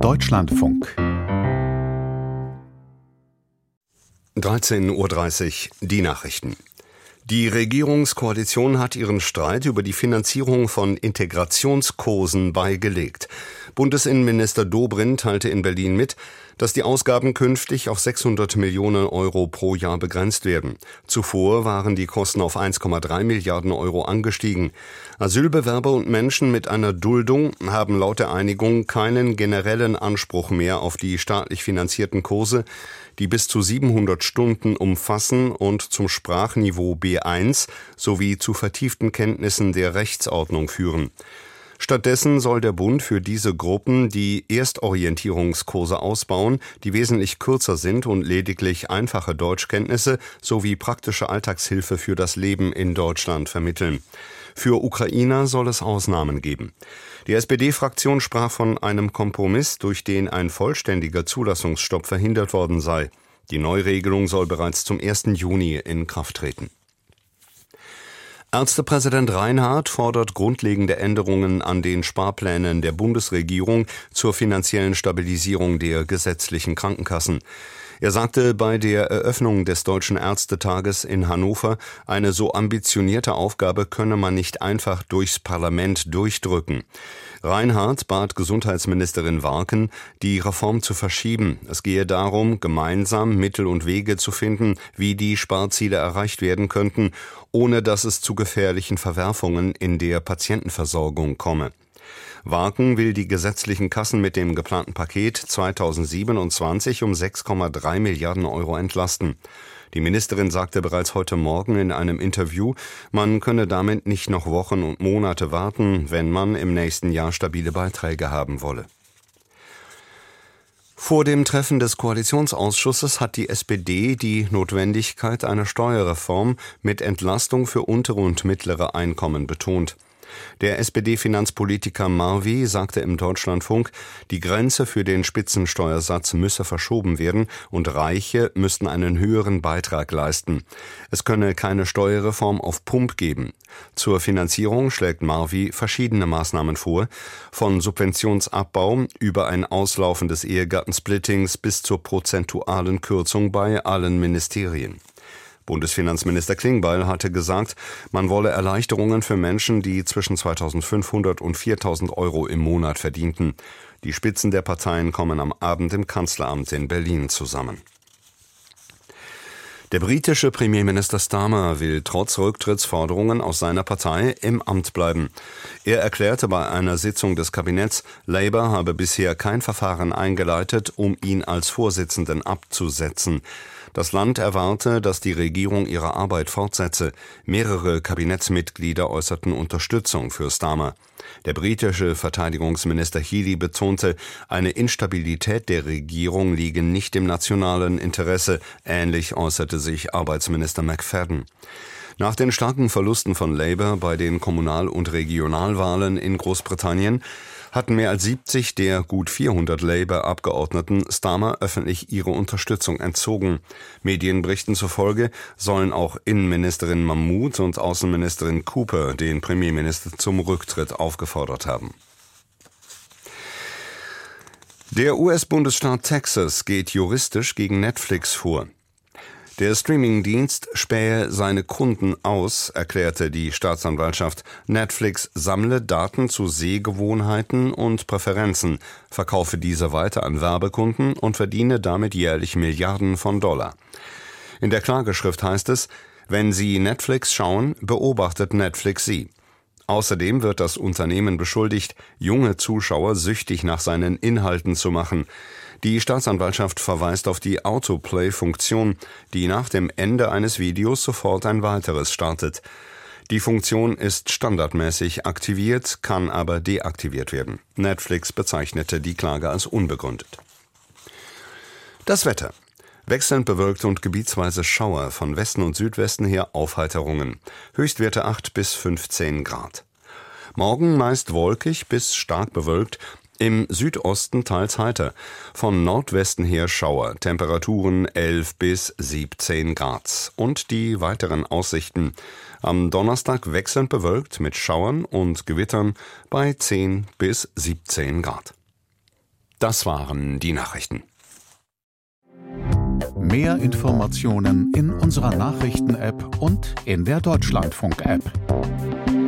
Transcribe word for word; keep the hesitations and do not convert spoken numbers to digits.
Deutschlandfunk. dreizehn Uhr dreißig, die Nachrichten. Die Regierungskoalition hat ihren Streit über die Finanzierung von Integrationskursen beigelegt. Bundesinnenminister Dobrindt teilte in Berlin mit, dass die Ausgaben künftig auf sechshundert Millionen Euro pro Jahr begrenzt werden. Zuvor waren die Kosten auf eins Komma drei Milliarden Euro angestiegen. Asylbewerber und Menschen mit einer Duldung haben laut der Einigung keinen generellen Anspruch mehr auf die staatlich finanzierten Kurse, die bis zu siebenhundert Stunden umfassen und zum Sprachniveau B eins sowie zu vertieften Kenntnissen der Rechtsordnung führen. Stattdessen soll der Bund für diese Gruppen die Erstorientierungskurse ausbauen, die wesentlich kürzer sind und lediglich einfache Deutschkenntnisse sowie praktische Alltagshilfe für das Leben in Deutschland vermitteln. Für Ukrainer soll es Ausnahmen geben. Die S P D-Fraktion sprach von einem Kompromiss, durch den ein vollständiger Zulassungsstopp verhindert worden sei. Die Neuregelung soll bereits zum ersten Juni in Kraft treten. Ärztepräsident Reinhardt fordert grundlegende Änderungen an den Sparplänen der Bundesregierung zur finanziellen Stabilisierung der gesetzlichen Krankenkassen. Er sagte bei der Eröffnung des Deutschen Ärztetages in Hannover, eine so ambitionierte Aufgabe könne man nicht einfach durchs Parlament durchdrücken. Reinhardt bat Gesundheitsministerin Warken, die Reform zu verschieben. Es gehe darum, gemeinsam Mittel und Wege zu finden, wie die Sparziele erreicht werden könnten, ohne dass es zu gefährlichen Verwerfungen in der Patientenversorgung komme. Warken will die gesetzlichen Kassen mit dem geplanten Paket zweitausendsiebenundzwanzig um sechs Komma drei Milliarden Euro entlasten. Die Ministerin sagte bereits heute Morgen in einem Interview, man könne damit nicht noch Wochen und Monate warten, wenn man im nächsten Jahr stabile Beiträge haben wolle. Vor dem Treffen des Koalitionsausschusses hat die S P D die Notwendigkeit einer Steuerreform mit Entlastung für untere und mittlere Einkommen betont. Der S P D-Finanzpolitiker Marvi sagte im Deutschlandfunk, die Grenze für den Spitzensteuersatz müsse verschoben werden und Reiche müssten einen höheren Beitrag leisten. Es könne keine Steuerreform auf Pump geben. Zur Finanzierung schlägt Marvi verschiedene Maßnahmen vor, von Subventionsabbau über ein Auslaufen des Ehegattensplittings bis zur prozentualen Kürzung bei allen Ministerien. Bundesfinanzminister Klingbeil hatte gesagt, man wolle Erleichterungen für Menschen, die zwischen zweitausendfünfhundert und viertausend Euro im Monat verdienten. Die Spitzen der Parteien kommen am Abend im Kanzleramt in Berlin zusammen. Der britische Premierminister Starmer will trotz Rücktrittsforderungen aus seiner Partei im Amt bleiben. Er erklärte bei einer Sitzung des Kabinetts, Labour habe bisher kein Verfahren eingeleitet, um ihn als Vorsitzenden abzusetzen. Das Land erwarte, dass die Regierung ihre Arbeit fortsetze. Mehrere Kabinettsmitglieder äußerten Unterstützung für Starmer. Der britische Verteidigungsminister Healey betonte, eine Instabilität der Regierung liege nicht im nationalen Interesse. Ähnlich äußerte sich Arbeitsminister McFadden. Nach den starken Verlusten von Labour bei den Kommunal- und Regionalwahlen in Großbritannien hatten mehr als siebzig der gut vierhundert Labour-Abgeordneten Starmer öffentlich ihre Unterstützung entzogen. Medienberichten zufolge sollen auch Innenministerin Mahmood und Außenministerin Cooper den Premierminister zum Rücktritt aufgefordert haben. Der U S-Bundesstaat Texas geht juristisch gegen Netflix vor. Der Streamingdienst spähe seine Kunden aus, erklärte die Staatsanwaltschaft. Netflix sammle Daten zu Sehgewohnheiten und Präferenzen, verkaufe diese weiter an Werbekunden und verdiene damit jährlich Milliarden von Dollar. In der Klageschrift heißt es, wenn Sie Netflix schauen, beobachtet Netflix Sie. Außerdem wird das Unternehmen beschuldigt, junge Zuschauer süchtig nach seinen Inhalten zu machen. Die Staatsanwaltschaft verweist auf die Autoplay-Funktion, die nach dem Ende eines Videos sofort ein weiteres startet. Die Funktion ist standardmäßig aktiviert, kann aber deaktiviert werden. Netflix bezeichnete die Klage als unbegründet. Das Wetter. Wechselnd bewölkt und gebietsweise Schauer, von Westen und Südwesten her Aufheiterungen. Höchstwerte acht bis fünfzehn Grad. Morgen meist wolkig bis stark bewölkt, im Südosten teils heiter. Von Nordwesten her Schauer, Temperaturen elf bis siebzehn Grad. Und die weiteren Aussichten. Am Donnerstag wechselnd bewölkt mit Schauern und Gewittern bei zehn bis siebzehn Grad. Das waren die Nachrichten. Mehr Informationen in unserer Nachrichten-App und in der Deutschlandfunk-App.